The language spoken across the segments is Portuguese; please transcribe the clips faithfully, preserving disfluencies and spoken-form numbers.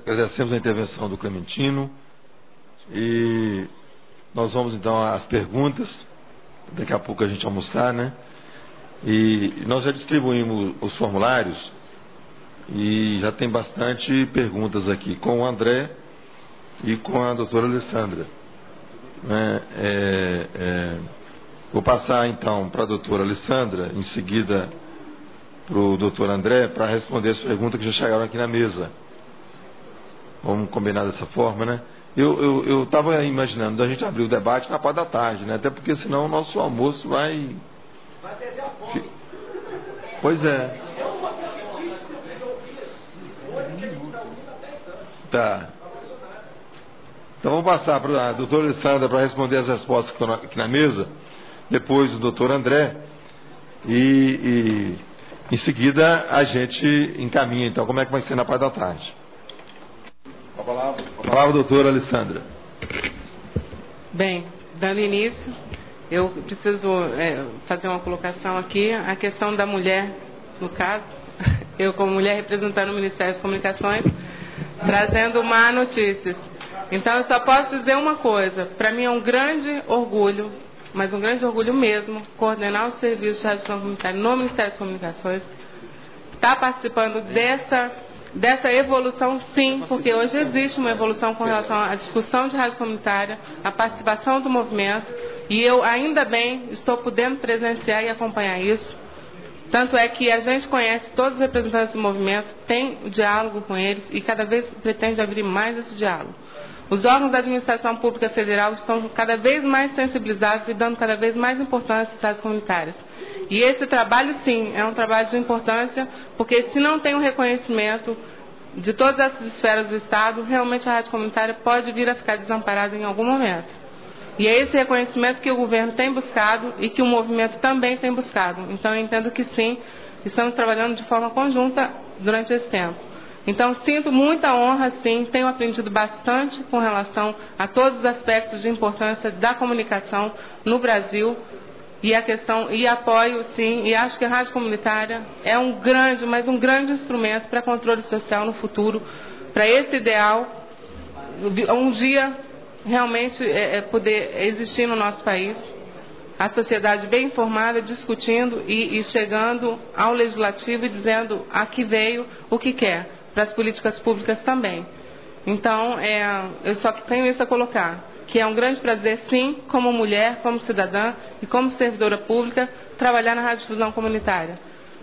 agradecemos a intervenção do Clementino e nós vamos então às perguntas. Daqui a pouco a gente almoçar, né? E nós já distribuímos os formulários e já tem bastante perguntas aqui com o André e com a doutora Alessandra. Né? É, é, vou passar então para a doutora Alessandra, em seguida para o doutor André, para responder as perguntas que já chegaram aqui na mesa. Vamos combinar dessa forma, né? Eu estava eu, eu imaginando a gente abrir o debate na parte da tarde, né? Até porque senão o nosso almoço vai... Vai perder a fome. Pois é. Tá. Então vamos passar para a doutora Alessandra para responder as respostas que estão aqui na mesa, depois o doutor André, e, e em seguida a gente encaminha então como é que vai ser na parte da tarde. A palavra, a palavra doutora Alessandra. Bem, dando início, eu preciso é, fazer uma colocação aqui, a questão da mulher, no caso, eu como mulher representando o Ministério das Comunicações, trazendo má notícias. Então eu só posso dizer uma coisa, para mim é um grande orgulho, mas um grande orgulho mesmo, coordenar o serviço de rádio comunitária no Ministério das Comunicações, estar participando dessa, dessa evolução, sim, porque hoje existe uma evolução com relação à discussão de rádio comunitária, à participação do movimento, e eu ainda bem estou podendo presenciar e acompanhar isso. Tanto é que a gente conhece todos os representantes do movimento, tem diálogo com eles e cada vez pretende abrir mais esse diálogo. Os órgãos da administração pública federal estão cada vez mais sensibilizados e dando cada vez mais importância às rádios comunitárias. E esse trabalho, sim, é um trabalho de importância, porque se não tem um reconhecimento de todas essas esferas do Estado, realmente a rádio comunitária pode vir a ficar desamparada em algum momento. E é esse reconhecimento que o governo tem buscado e que o movimento também tem buscado. Então eu entendo que sim, estamos trabalhando de forma conjunta durante esse tempo. Então sinto muita honra, sim, tenho aprendido bastante com relação a todos os aspectos de importância da comunicação no Brasil e a questão, e apoio, sim, e acho que a rádio comunitária é um grande, mas um grande instrumento para controle social no futuro, para esse ideal, um dia realmente é, é poder existir no nosso país, a sociedade bem informada, discutindo e, e chegando ao legislativo e dizendo a que veio o que quer, para as políticas públicas também. Então, é, eu só tenho isso a colocar, que é um grande prazer, sim, como mulher, como cidadã e como servidora pública, trabalhar na radiodifusão comunitária.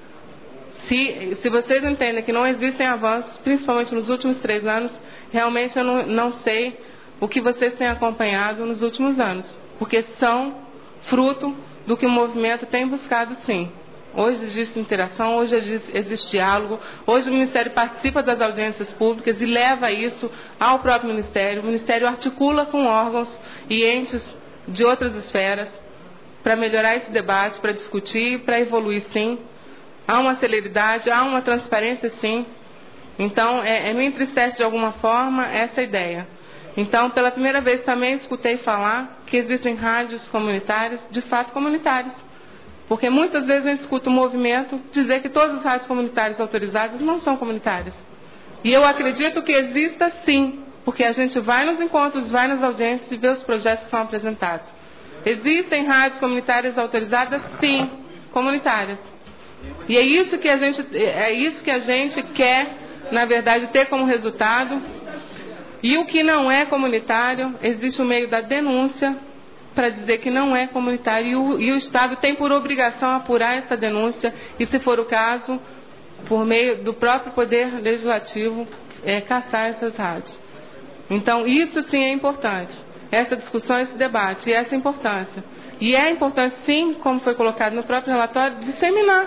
Se, se vocês entendem que não existem avanços, principalmente nos últimos três anos, realmente eu não, não sei o que vocês têm acompanhado nos últimos anos, porque são fruto do que o movimento tem buscado, sim. Hoje existe interação, hoje existe, existe diálogo, hoje o Ministério participa das audiências públicas e leva isso ao próprio Ministério. O Ministério articula com órgãos e entes de outras esferas para melhorar esse debate, para discutir, para evoluir, sim. Há uma celeridade, há uma transparência, sim. Então, é, é, me entristece de alguma forma essa ideia. Então, pela primeira vez também escutei falar que existem rádios comunitárias, de fato comunitárias. Porque muitas vezes a gente escuta o movimento dizer que todas as rádios comunitárias autorizadas não são comunitárias. E eu acredito que exista sim, porque a gente vai nos encontros, vai nas audiências e vê os projetos que são apresentados. Existem rádios comunitárias autorizadas, sim, comunitárias. E é isso que a gente, é isso que a gente quer, na verdade, ter como resultado. E o que não é comunitário, existe o meio da denúncia para dizer que não é comunitário. E o, e o Estado tem por obrigação apurar essa denúncia e, se for o caso, por meio do próprio Poder Legislativo, é, caçar essas rádios. Então, isso sim é importante. Essa discussão, esse debate e essa importância. E é importante, sim, como foi colocado no próprio relatório, disseminar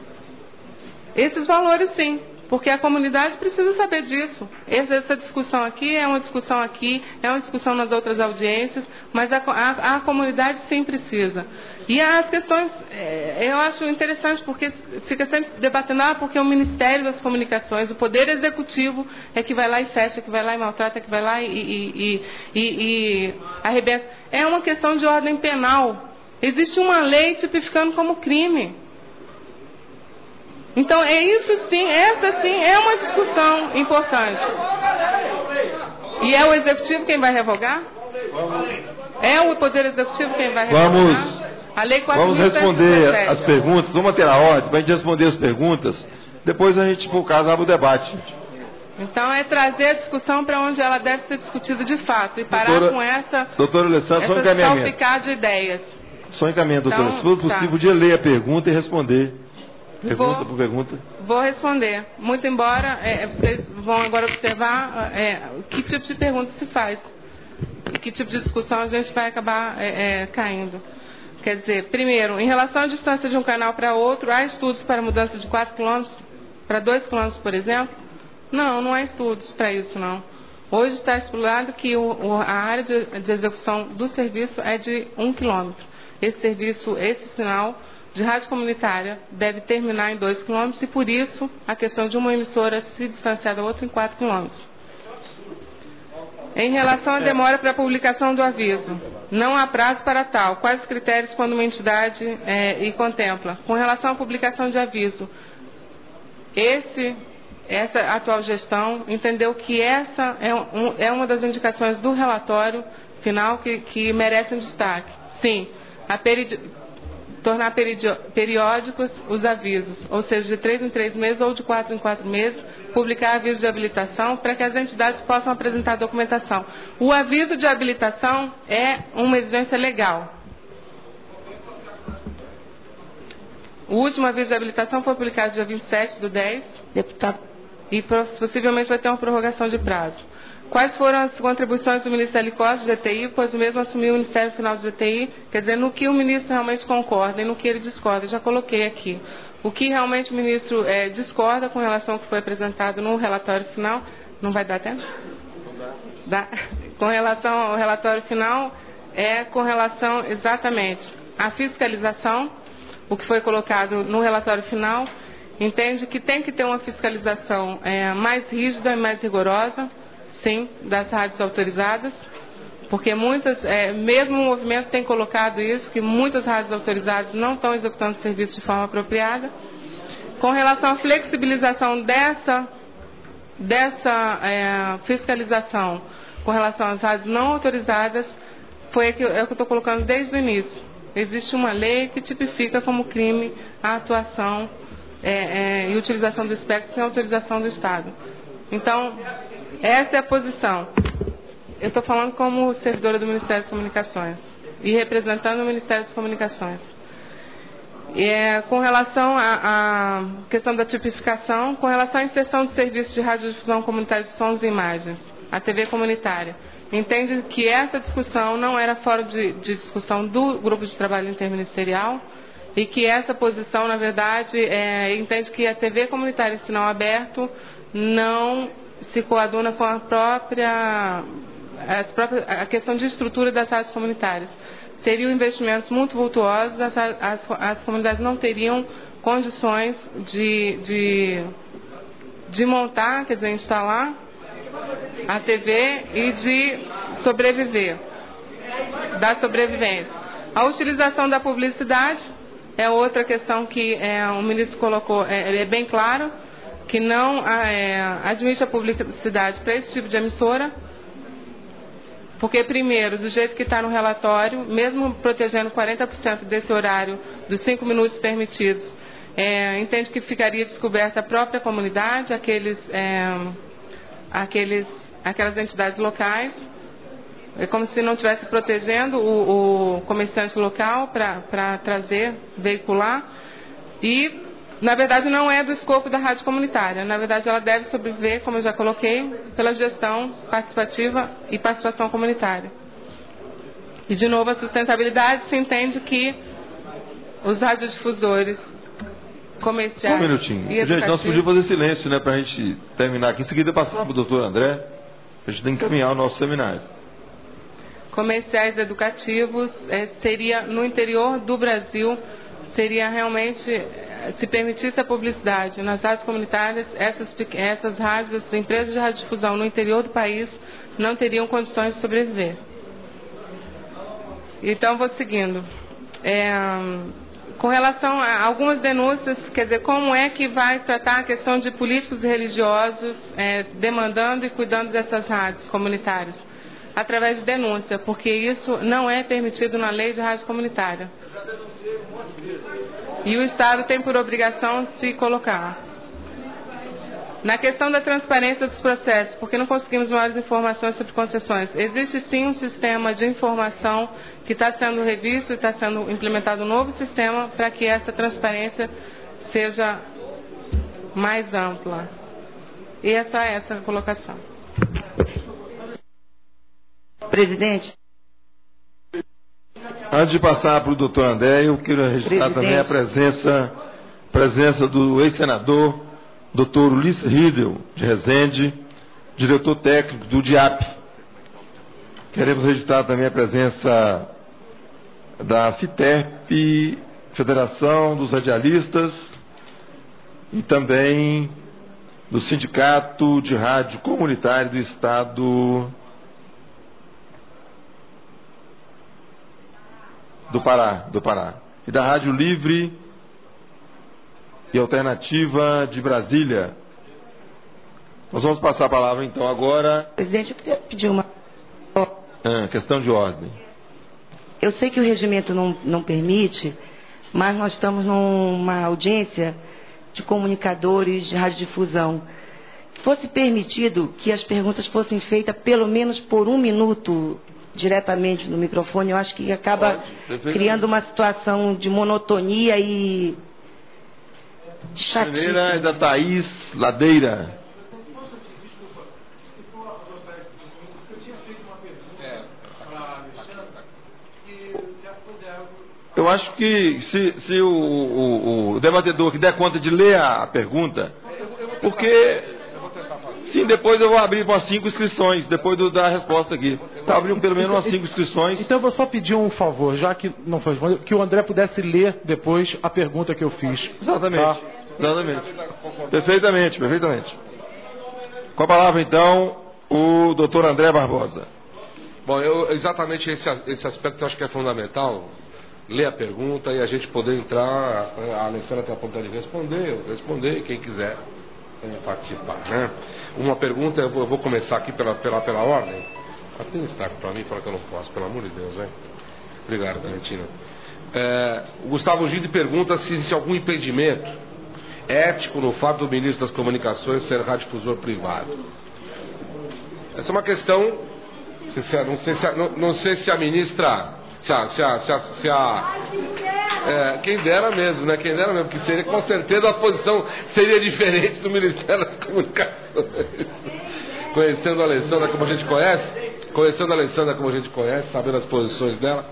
esses valores, sim. Porque a comunidade precisa saber disso. Essa discussão aqui é uma discussão aqui, é uma discussão nas outras audiências, mas a, a, a comunidade sim precisa. E as questões, é, eu acho interessante, porque fica sempre debatendo, ah, porque o Ministério das Comunicações, o Poder Executivo é que vai lá e fecha, que vai lá e maltrata, que vai lá e, e, e, e, e arrebenta. É uma questão de ordem penal. Existe uma lei tipificando como crime. Então, é isso sim, essa sim é uma discussão importante. E é o Executivo quem vai revogar? É o Poder Executivo quem vai revogar? Vamos, a lei vamos responder as perguntas, vamos manter a ordem, para a gente responder as perguntas, depois a gente, por caso, abre o debate. Então é trazer a discussão para onde ela deve ser discutida de fato, e parar doutora, com essa, doutora Alessandra, só essa salpicada de ideias. Só encaminhamento, doutora. Então, se for possível, tá. Podia ler a pergunta e responder. Pergunta vou, por pergunta. Vou responder. Muito embora é, vocês vão agora observar é, que tipo de pergunta se faz. E que tipo de discussão a gente vai acabar é, é, caindo. Quer dizer, primeiro, em relação à distância de um canal para outro, há estudos para mudança de quatro quilômetros para dois quilômetros, por exemplo? Não, não há estudos para isso, não. Hoje está estipulado que o, o, a área de, de execução do serviço é de um quilômetro. Esse serviço, esse sinal de rádio comunitária deve terminar em dois quilômetros e, por isso, a questão de uma emissora se distanciar da outra em quatro quilômetros. Em relação à demora para a publicação do aviso, não há prazo para tal. Quais os critérios quando uma entidade é, e contempla? Com relação à publicação de aviso, esse, essa atual gestão entendeu que essa é, um, é uma das indicações do relatório final que, que merecem destaque. Sim, a peridi- tornar peridio- periódicos os avisos, ou seja, de três em três meses ou de quatro em quatro meses, publicar aviso de habilitação para que as entidades possam apresentar documentação. O aviso de habilitação é uma exigência legal. O último aviso de habilitação foi publicado dia vinte e sete do dez. Deputado. E possivelmente vai ter uma prorrogação de prazo. Quais foram as contribuições do ministro Hélio Costa, do G T I, pois o mesmo assumiu o Ministério Final do G T I, quer dizer, no que o ministro realmente concorda e no que ele discorda. Eu já coloquei aqui. O que realmente o ministro é, discorda com relação ao que foi apresentado no relatório final, não vai dar tempo? Dá. Com relação ao relatório final, é com relação exatamente à fiscalização, o que foi colocado no relatório final, entende que tem que ter uma fiscalização é, mais rígida e mais rigorosa, sim, das rádios autorizadas, porque muitas, é, mesmo o movimento tem colocado isso, que muitas rádios autorizadas não estão executando o serviço de forma apropriada. Com relação à flexibilização dessa, dessa é, fiscalização com relação às rádios não autorizadas, foi o que eu estou colocando desde o início. Existe uma lei que tipifica como crime a atuação é, é, e utilização do espectro sem autorização do Estado. Então, essa é a posição. Eu estou falando como servidora do Ministério das Comunicações e representando o Ministério das Comunicações. É, com relação à questão da tipificação, com relação à inserção do serviço de radiodifusão comunitária de sons e imagens, a T V comunitária, entende que essa discussão não era fora de, de discussão do grupo de trabalho interministerial e que essa posição, na verdade, é, entende que a T V comunitária em sinal aberto não se coaduna com a própria, as próprias, a questão de estrutura das rádios comunitárias. Seriam investimentos muito vultuosos, as, as, as comunidades não teriam condições de, de, de montar, quer dizer, instalar a T V e de sobreviver, da sobrevivência. A utilização da publicidade é outra questão que é, o ministro colocou, é, é bem claro, que não é, admite a publicidade para esse tipo de emissora, porque, primeiro, do jeito que está no relatório, mesmo protegendo quarenta por cento desse horário dos cinco minutos permitidos, é, entende que ficaria descoberta a própria comunidade, aqueles, é, aqueles, aquelas entidades locais, é como se não estivesse protegendo o, o comerciante local para trazer, veicular, e na verdade, não é do escopo da rádio comunitária. Na verdade, ela deve sobreviver, como eu já coloquei, pela gestão participativa e participação comunitária. E, de novo, a sustentabilidade se entende que os radiodifusores comerciais... Só um minutinho. Gente, nós podíamos fazer silêncio, né, para a gente terminar aqui. Em seguida, passar para o doutor André, para a gente encaminhar o nosso seminário. Comerciais educativos, é, seria no interior do Brasil, seria realmente... Se permitisse a publicidade nas rádios comunitárias, essas, essas rádios, essas empresas de radiodifusão no interior do país não teriam condições de sobreviver. Então, vou seguindo. É, com relação a algumas denúncias, quer dizer, como é que vai tratar a questão de políticos e religiosos é, demandando e cuidando dessas rádios comunitárias? Através de denúncia, porque isso não é permitido na lei de rádio comunitária. E o Estado tem por obrigação se colocar. Na questão da transparência dos processos, porque não conseguimos maiores informações sobre concessões, existe sim um sistema de informação que está sendo revisto e está sendo implementado um novo sistema para que essa transparência seja mais ampla. E é só essa a colocação. Presidente. Antes de passar para o doutor André, eu quero registrar Presidente. também a presença, presença do ex-senador doutor Ulisses Riedel, de Resende, diretor técnico do D I A P. Queremos registrar também a presença da FITERP, Federação dos Radialistas, e também do Sindicato de Rádio Comunitário do Estado do Pará, do Pará, e da Rádio Livre e Alternativa de Brasília. Nós vamos passar a palavra então agora. Presidente, eu queria pedir uma ah, questão de ordem. Eu sei que o regimento não, não permite, mas nós estamos numa audiência de comunicadores de radiodifusão. Fosse permitido que as perguntas fossem feitas pelo menos por um minuto diretamente no microfone, eu acho que acaba criando uma situação de monotonia e de chatice. Primeira é da Thaís Ladeira. Eu acho que se, se o, o, o debatedor que der conta de ler a pergunta, porque sim, depois eu vou abrir para cinco inscrições, depois do, da resposta aqui. Está abrindo pelo menos umas cinco inscrições. Então eu vou só pedir um favor, já que não foi respondido, que o André pudesse ler depois a pergunta que eu fiz. Exatamente. Tá? Exatamente. Perfeitamente, perfeitamente. Com a palavra, então, o doutor André Barbosa. Bom, eu, exatamente esse, esse aspecto eu acho que é fundamental. Ler a pergunta e a gente poder entrar, a Alessandra tem a oportunidade de responder, eu responder, quem quiser participar, né? Uma pergunta, eu vou, eu vou começar aqui pela, pela, pela ordem. Até um destaque para mim, fala que eu não posso, pelo amor de Deus, né? Obrigado, Valentina. É, o Gustavo Gide pergunta se existe algum impedimento ético no fato do ministro das Comunicações ser radiodifusor privado. Essa é uma questão, não sei se a, não sei se a, não, não sei se a ministra, se a, se a, se a, se a é, quem dera mesmo, né? Quem dera mesmo, porque seria, com certeza a posição seria diferente do Ministério das Comunicações. Conhecendo a Alessandra como a gente conhece, conhecendo a Alessandra como a gente conhece, sabendo as posições dela.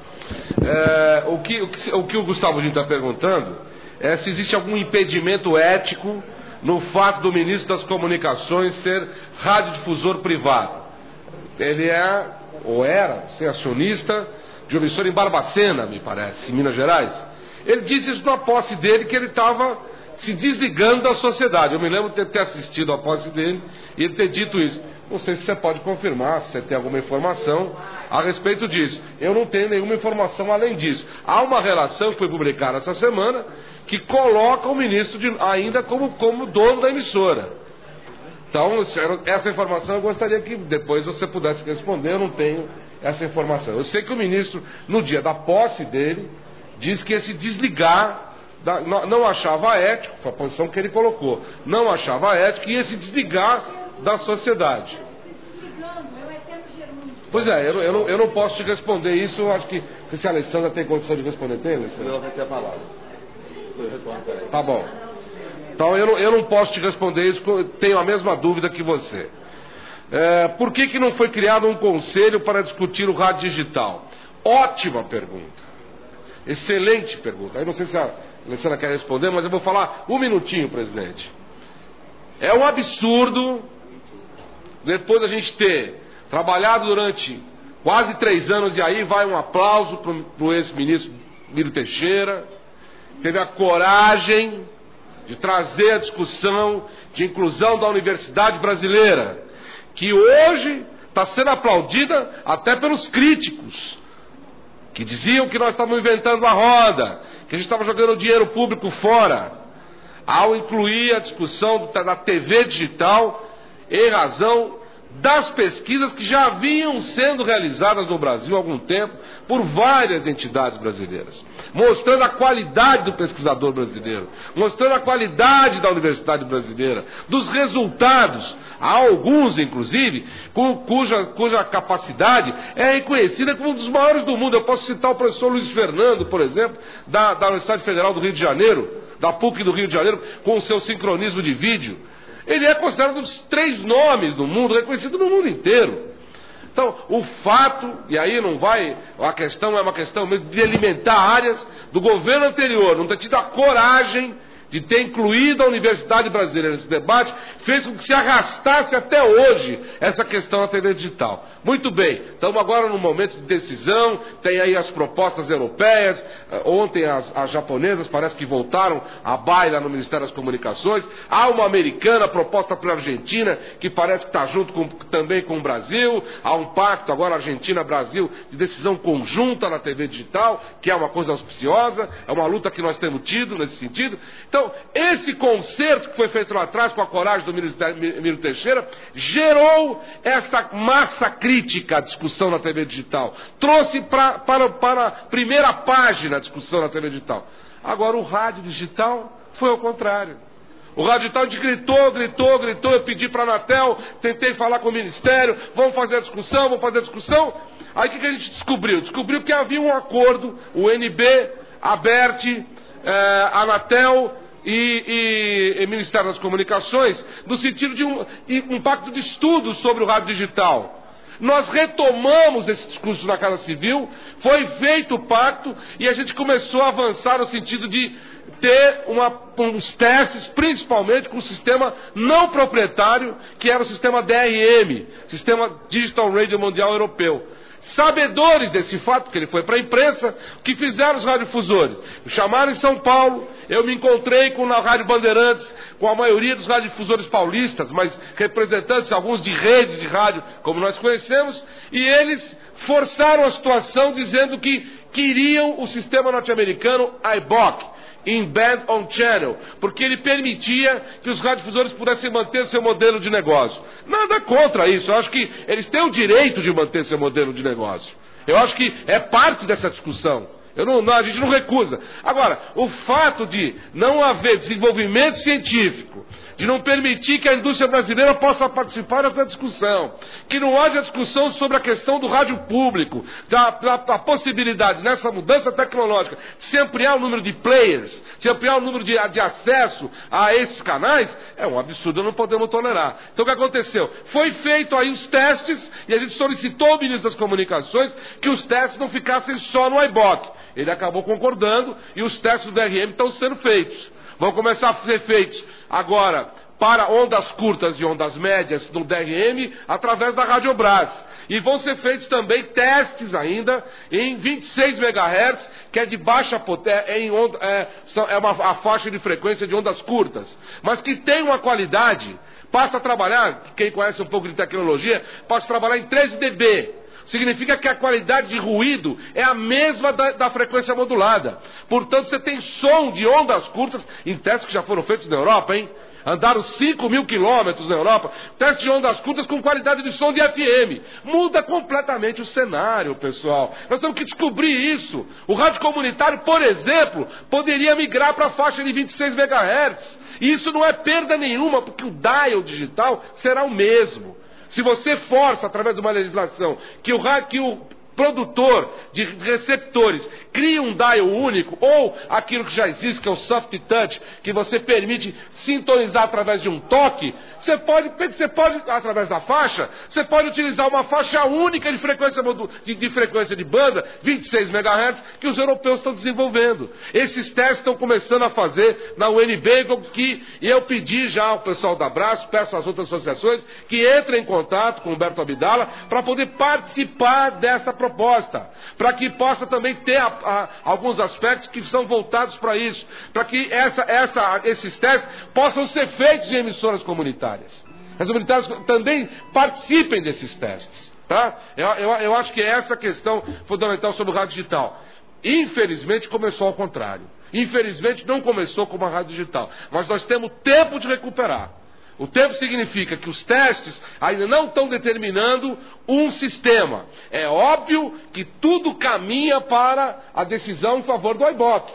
É, o, que, o, que, o que o Gustavo Gide está perguntando é se existe algum impedimento ético no fato do ministro das Comunicações ser radiodifusor privado. Ele é, ou era, ser acionista de uma emissora em Barbacena, me parece, em Minas Gerais. Ele disse isso na posse dele, que ele estava se desligando da sociedade. Eu me lembro de ter assistido a posse dele e ele ter dito isso. Não sei se você pode confirmar, se você tem alguma informação a respeito disso. Eu não tenho nenhuma informação além disso. Há uma relação que foi publicada essa semana que coloca o ministro de, ainda como, como dono da emissora. Então, essa informação eu gostaria que depois você pudesse responder. Eu não tenho essa informação. Eu sei que o ministro, no dia da posse dele, disse que ia se desligar, da, não, não achava ético, foi a posição que ele colocou, não achava ético e ia se desligar da sociedade. Pois é, eu, eu, não, eu não posso te responder isso. Eu acho que, não sei se a Alessandra tem condição de responder. Tem, Alessandra? Ela vai ter a palavra. Eu retorno, peraí. Tá bom. Então eu não, eu não posso te responder isso, tenho a mesma dúvida que você. É, por que que não foi criado um conselho para discutir o rádio digital? Ótima pergunta. Excelente pergunta. Eu não sei se a Alessandra quer responder, mas eu vou falar um minutinho, presidente. É um absurdo, depois da gente ter trabalhado durante quase três anos, e aí vai um aplauso para o ex-ministro Miro Teixeira, teve a coragem de trazer a discussão de inclusão da universidade brasileira, que hoje está sendo aplaudida até pelos críticos que diziam que nós estávamos inventando a roda, que a gente estava jogando o dinheiro público fora, ao incluir a discussão da T V digital em razão das pesquisas que já haviam sendo realizadas no Brasil há algum tempo por várias entidades brasileiras, mostrando a qualidade do pesquisador brasileiro, mostrando a qualidade da universidade brasileira, dos resultados, há alguns inclusive cuja, cuja capacidade é reconhecida como um dos maiores do mundo. Eu posso citar o professor Luiz Fernando, por exemplo, da, da Universidade Federal do Rio de Janeiro, da P U C do Rio de Janeiro, com o seu sincronismo de vídeo. Ele é considerado um dos três nomes do mundo, reconhecido no mundo inteiro. Então, o fato, e aí não vai, a questão é uma questão mesmo de alimentar áreas do governo anterior, não ter tido a coragem de ter incluído a Universidade Brasileira nesse debate, fez com que se arrastasse até hoje essa questão da T V digital. Muito bem, estamos agora num momento de decisão, tem aí as propostas europeias, ontem as, as japonesas parece que voltaram à baila no Ministério das Comunicações, há uma americana proposta para a Argentina, que parece que está junto com, também com o Brasil, há um pacto agora Argentina-Brasil de decisão conjunta na T V digital, que é uma coisa auspiciosa, é uma luta que nós temos tido nesse sentido. Então, Então, esse concerto que foi feito lá atrás com a coragem do Miro Teixeira gerou esta massa crítica à discussão na T V digital. Trouxe pra, para, para a primeira página a discussão na T V digital. Agora, o rádio digital foi ao contrário. O rádio digital a gente gritou, gritou, gritou. Eu pedi para a Anatel, tentei falar com o Ministério, vamos fazer a discussão, vamos fazer a discussão. Aí o que, que a gente descobriu? Descobriu que havia um acordo, o N B, a Abert, eh, a Anatel E, e, e Ministério das Comunicações, no sentido de um, um pacto de estudos sobre o rádio digital. Nós retomamos esse discurso na Casa Civil, foi feito o pacto e a gente começou a avançar no sentido de ter uma, uns testes, principalmente com o sistema não proprietário, que era o sistema D R M, Sistema Digital Radio Mundial Europeu. Sabedores desse fato, porque ele foi para a imprensa, o que fizeram os radiodifusores? Me chamaram em São Paulo, eu me encontrei com na Rádio Bandeirantes, com a maioria dos radiodifusores paulistas, mas representantes, alguns de redes de rádio, como nós conhecemos, e eles forçaram a situação dizendo que queriam o sistema norte-americano I B O C, In Band on Channel, porque ele permitia que os radiodifusores pudessem manter seu modelo de negócio. Nada contra isso, eu acho que eles têm o direito de manter seu modelo de negócio. Eu acho que é parte dessa discussão. Eu não, não, a gente não recusa. Agora, o fato de não haver desenvolvimento científico, de não permitir que a indústria brasileira possa participar dessa discussão, que não haja discussão sobre a questão do rádio público, da, da, da possibilidade, nessa mudança tecnológica, de se ampliar o número de players, de ampliar o número de, de acesso a esses canais, é um absurdo, não podemos tolerar. Então o que aconteceu? Foi feito aí os testes, e a gente solicitou ao ministro das Comunicações que os testes não ficassem só no I B O C. Ele acabou concordando e os testes do D R M estão sendo feitos. Vão começar a ser feitos agora para ondas curtas e ondas médias no D R M através da Radiobras. E vão ser feitos também testes ainda em vinte e seis megahertz, que é de baixa potência, é, em onda, é, é uma a faixa de frequência de ondas curtas, mas que tem uma qualidade, passa a trabalhar, quem conhece um pouco de tecnologia, passa a trabalhar em treze decibéis. Significa que a qualidade de ruído é a mesma da, da frequência modulada. Portanto, você tem som de ondas curtas, em testes que já foram feitos na Europa, hein? Andaram cinco mil quilômetros na Europa, testes de ondas curtas com qualidade de som de F M. Muda completamente o cenário, pessoal. Nós temos que descobrir isso. O rádio comunitário, por exemplo, poderia migrar para a faixa de vinte e seis megahertz. E isso não é perda nenhuma, porque o dial digital será o mesmo. Se você força, através de uma legislação, que o, que o produtor de receptores crie um dial único, ou aquilo que já existe, que é o soft touch, que você permite sintonizar através de um toque, você pode, você pode através da faixa, você pode utilizar uma faixa única de frequência de, de frequência de banda, vinte e seis megahertz, que os europeus estão desenvolvendo. Esses testes estão começando a fazer na U N B, que, e eu pedi já ao pessoal da Abraço, peço às outras associações, que entrem em contato com o Humberto Abdala, para poder participar dessa proposta, para que possa também ter a, a, alguns aspectos que são voltados para isso, para que essa, essa, esses testes possam ser feitos em emissoras comunitárias. As militares também participem desses testes. Tá? Eu, eu, eu acho que é essa a questão fundamental sobre o rádio digital. Infelizmente começou ao contrário. Infelizmente não começou como a rádio digital. Mas nós temos tempo de recuperar. O tempo significa que os testes ainda não estão determinando um sistema. É óbvio que tudo caminha para a decisão em favor do A I B O C.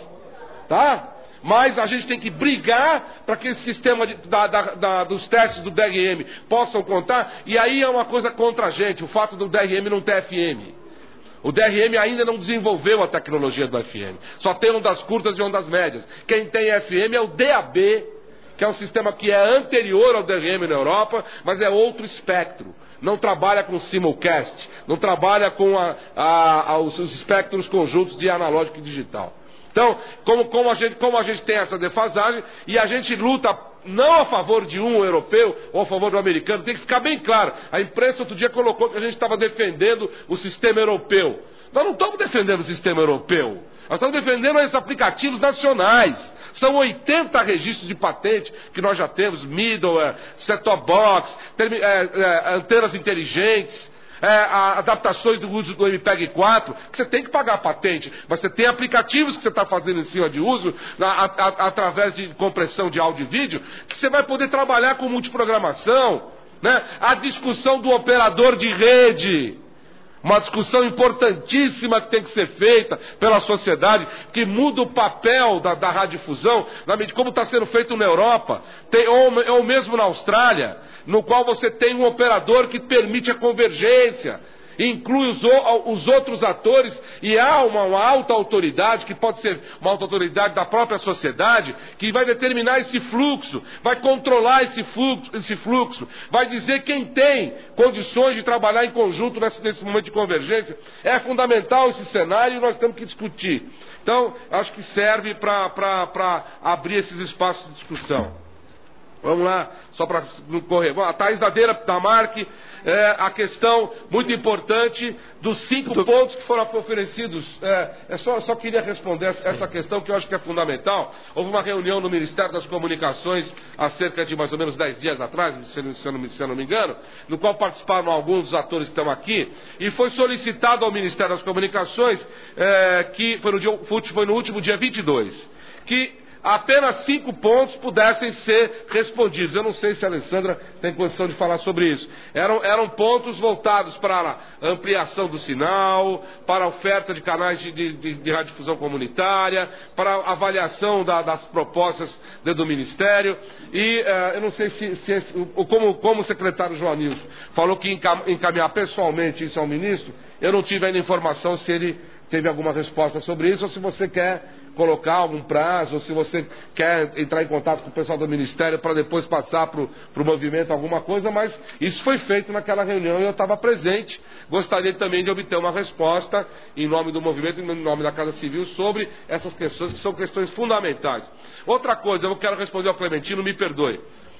Tá? Mas a gente tem que brigar para que esse sistema de, da, da, da, dos testes do D R M possam contar. E aí é uma coisa contra a gente, o fato do D R M não ter F M. O D R M ainda não desenvolveu a tecnologia do F M. Só tem ondas curtas e ondas médias. Quem tem F M é o D A B, que é um sistema que é anterior ao D R M na Europa, mas é outro espectro. Não trabalha com simulcast, não trabalha com a, a, a, os, os espectros conjuntos de analógico e digital. Então, como, como, a gente, como a gente tem essa defasagem, e a gente luta não a favor de um europeu ou a favor do americano, tem que ficar bem claro. A imprensa outro dia colocou que a gente estava defendendo o sistema europeu. Nós não estamos defendendo o sistema europeu. Nós estamos defendendo esses aplicativos nacionais. São oitenta registros de patente que nós já temos, middleware, set-top box, termi, é, é, antenas inteligentes, é, a, adaptações do uso do M P E G quatro, que você tem que pagar a patente, mas você tem aplicativos que você está fazendo em cima de uso, na, a, a, através de compressão de áudio e vídeo, que você vai poder trabalhar com multiprogramação, né? A discussão do operador de rede, uma discussão importantíssima que tem que ser feita pela sociedade, que muda o papel da, da radiodifusão, como está sendo feito na Europa, tem, ou, ou mesmo na Austrália, no qual você tem um operador que permite a convergência, inclui os, os outros atores, e há uma, uma alta autoridade, que pode ser uma alta autoridade da própria sociedade, que vai determinar esse fluxo, vai controlar esse fluxo, esse fluxo, vai dizer quem tem condições de trabalhar em conjunto nesse, nesse momento de convergência. É fundamental esse cenário e nós temos que discutir. Então, acho que serve para abrir esses espaços de discussão. Vamos lá, só para não correr. Bom, a Thaís Dadeira, da Marque, é, a questão muito importante dos cinco Do... pontos que foram oferecidos. É, é só, só queria responder essa, essa questão que eu acho que é fundamental. Houve uma reunião no Ministério das Comunicações há cerca de mais ou menos dez dias atrás, se, se, eu não, se eu não me engano, no qual participaram alguns dos atores que estão aqui, e foi solicitado ao Ministério das Comunicações, é, que foi no, dia, foi no último dia vinte e dois, que apenas cinco pontos pudessem ser respondidos. Eu não sei se a Alessandra tem condição de falar sobre isso. Eram, eram pontos voltados para a ampliação do sinal, para a oferta de canais de, de, de radiodifusão comunitária, para a avaliação da, das propostas do Ministério. E uh, eu não sei se, se como, como o secretário João Nilson falou que encaminhar pessoalmente isso ao ministro, eu não tive ainda informação se ele teve alguma resposta sobre isso, ou se você quer colocar algum prazo, ou se você quer entrar em contato com o pessoal do Ministério para depois passar para o movimento alguma coisa, mas isso foi feito naquela reunião e eu estava presente. Gostaria também de obter uma resposta em nome do movimento, em nome da Casa Civil, sobre essas questões que são questões fundamentais. Outra coisa, eu quero responder ao Clementino, me perdoe.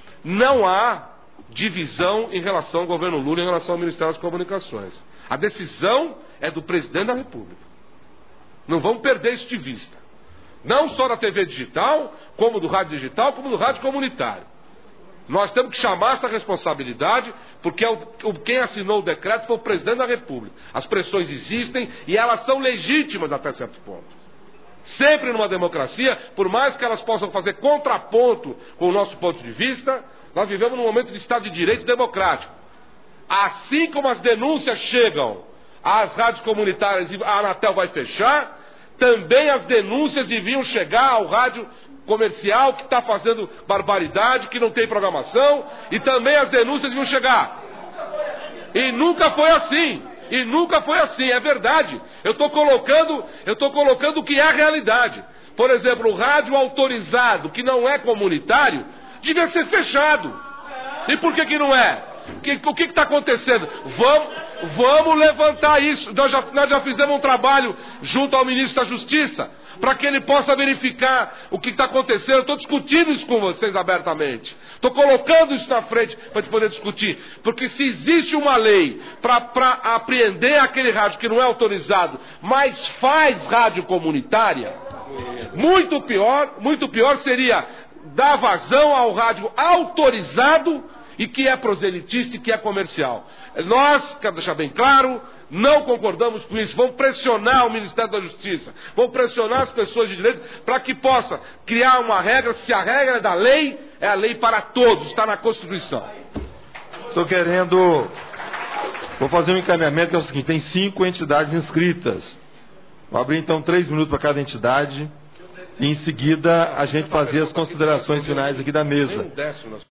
Não há divisão em relação ao governo Lula, em relação ao Ministério das Comunicações. A decisão é do presidente da República. Não vamos perder isso de vista. Não só da T V digital, como do rádio digital, como do rádio comunitário. Nós temos que chamar essa responsabilidade, porque é o, quem assinou o decreto foi o presidente da República. As pressões existem e elas são legítimas até certo ponto. Sempre numa democracia, por mais que elas possam fazer contraponto com o nosso ponto de vista, nós vivemos num momento de Estado de Direito democrático. Assim como as denúncias chegam às rádios comunitárias e a Anatel vai fechar, também as denúncias deviam chegar ao rádio comercial que está fazendo barbaridade, que não tem programação, e também as denúncias deviam chegar. E nunca foi assim. E nunca foi assim, é verdade. Eu estou colocando, eu estou colocando o que é a realidade. Por exemplo, o rádio autorizado, que não é comunitário, devia ser fechado. E por que que não é? O que está acontecendo? Vamos, vamos levantar isso. Nós já, nós já fizemos um trabalho junto ao ministro da Justiça, para que ele possa verificar o que está acontecendo. Eu estou discutindo isso com vocês abertamente. Estou colocando isso na frente para a gente poder discutir. Porque se existe uma lei para apreender aquele rádio que não é autorizado, mas faz rádio comunitária, muito pior, muito pior seria dar vazão ao rádio autorizado e que é proselitista e que é comercial. Nós, quero deixar bem claro, não concordamos com isso. Vamos pressionar o Ministério da Justiça, vamos pressionar as pessoas de direito para que possa criar uma regra. Se a regra é da lei, é a lei para todos, está na Constituição. Estou querendo... Vou fazer um encaminhamento que é o seguinte: tem cinco entidades inscritas. Vou abrir então três minutos para cada entidade e em seguida a gente fazer as considerações finais aqui da mesa.